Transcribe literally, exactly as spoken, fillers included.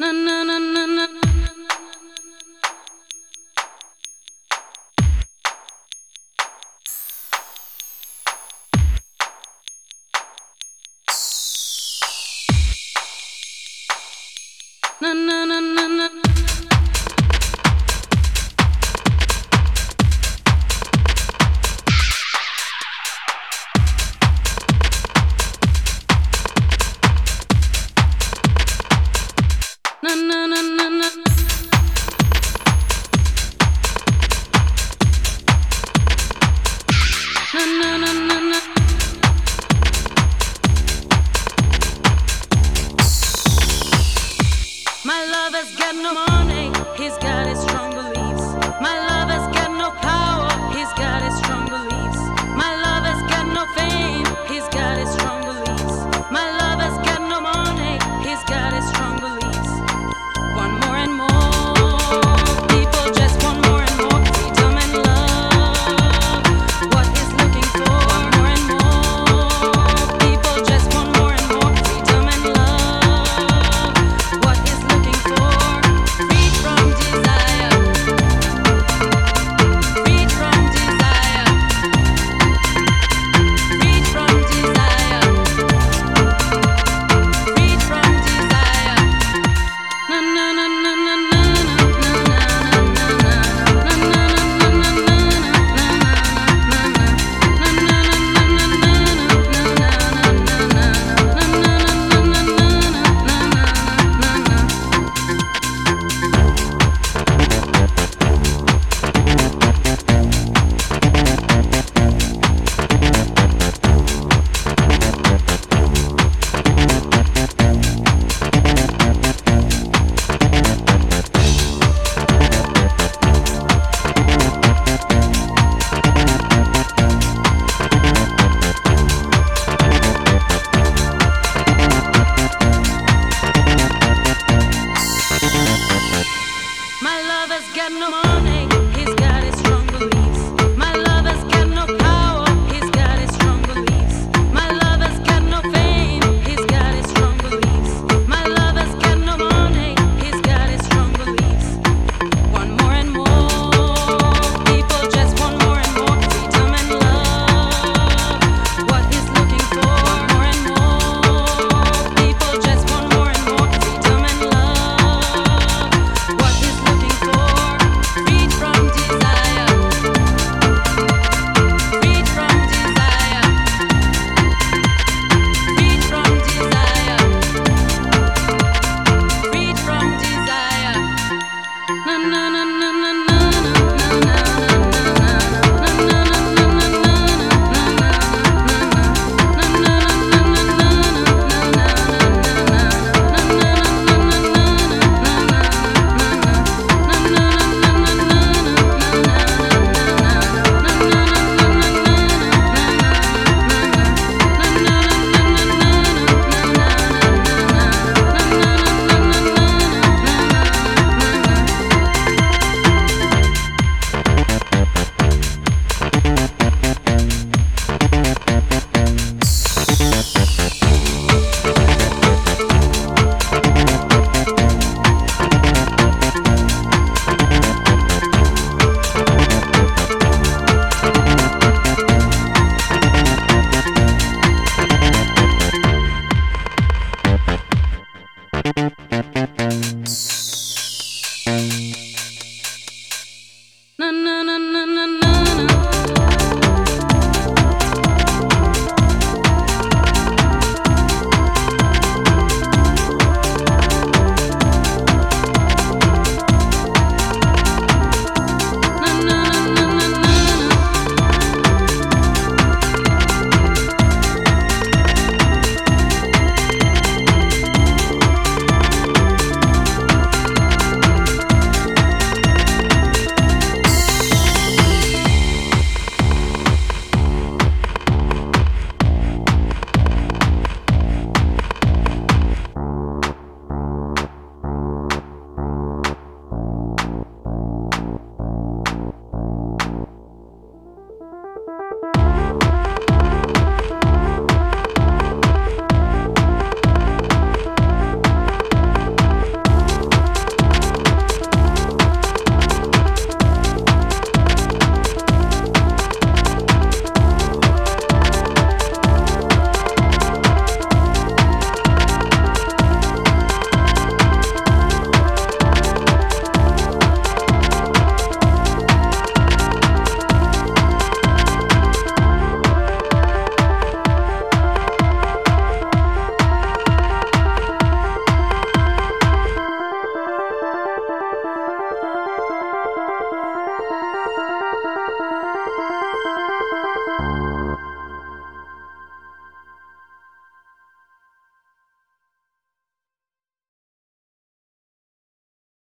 Na na na na na. Na na na na na. Na na na na na. Na na na na na. My lover's got no money, he's got his strong beliefs. My lover's got no power, he's got his strong beliefs. My lover's got no fame, he's got his strong beliefs. My lover's got no money, he's got his strong beliefs. Want more and more, people just want more and more freedom and love. What he's looking for, want more and more, people just want more and more freedom and love. What he's looking for, freed from desire, freed from desire, freed from desire, freed from desire. Na na na na na na My lover's got no money.